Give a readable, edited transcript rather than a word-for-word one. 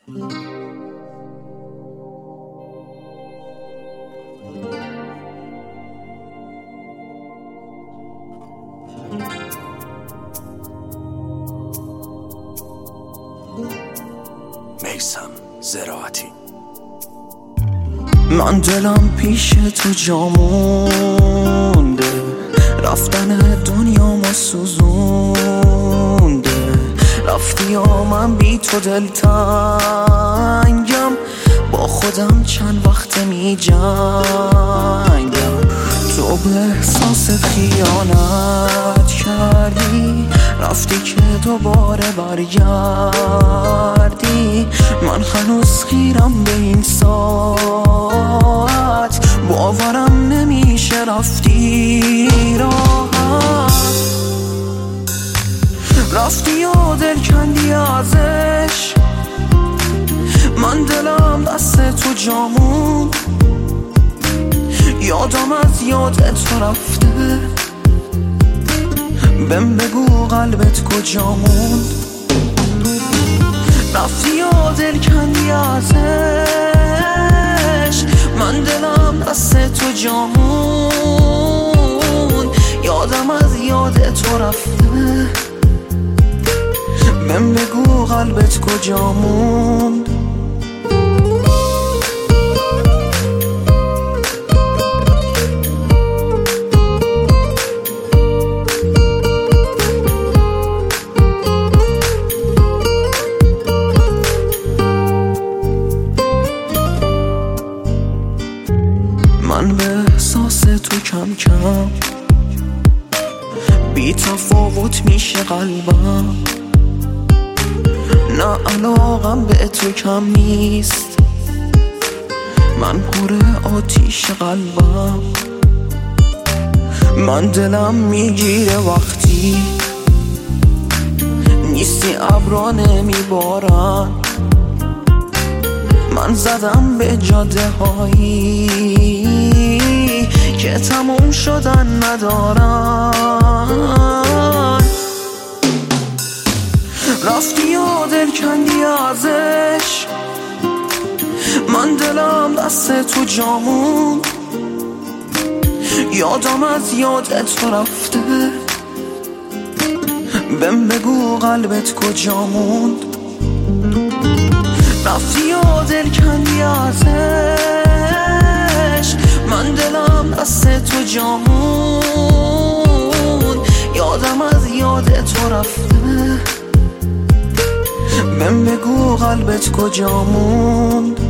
میثم زراعتی. من دلم پیش تو جا مونده، رفتن دنیامو سوزونده. رفتی و من بی تو دلتنگم، با خودم چند وقت می جنگم. تو به احساس خیانت کردی، رفتی که دوباره برگردی. من هنوز خیرم به این ساعت، باورم نمیشه رفتی راحت. رفتی و دل کندی ازش، من دلم دست تو جامون. یادم از یادت تو رفته، بهم بگو قلبت کجا موند. رفتی و دل کندی ازش، من دلم دست تو جامون. یادم از یادت تو رفته، بهم بگو قلبت کجا موند. من به احساس تو کم کم بی تفاوت میشه قلبم. نه علاقم به تو کم نیست، من پر آتیش قلبم. من دلم میگیره وقتی نیستی، ابرا نمیبارن. من زدم به جاده هایی که تموم شدن ندارن. رفتی و دل کندی ازش، من دلم دست تو جامون. یادم از یادت تو رفته، بهم بگو قلبت کجا موند. رفتی و دل کندی ازش، من دلم دست تو جامون. یادم از یادت تو رفته، بهم بگو قلبت کجا موند.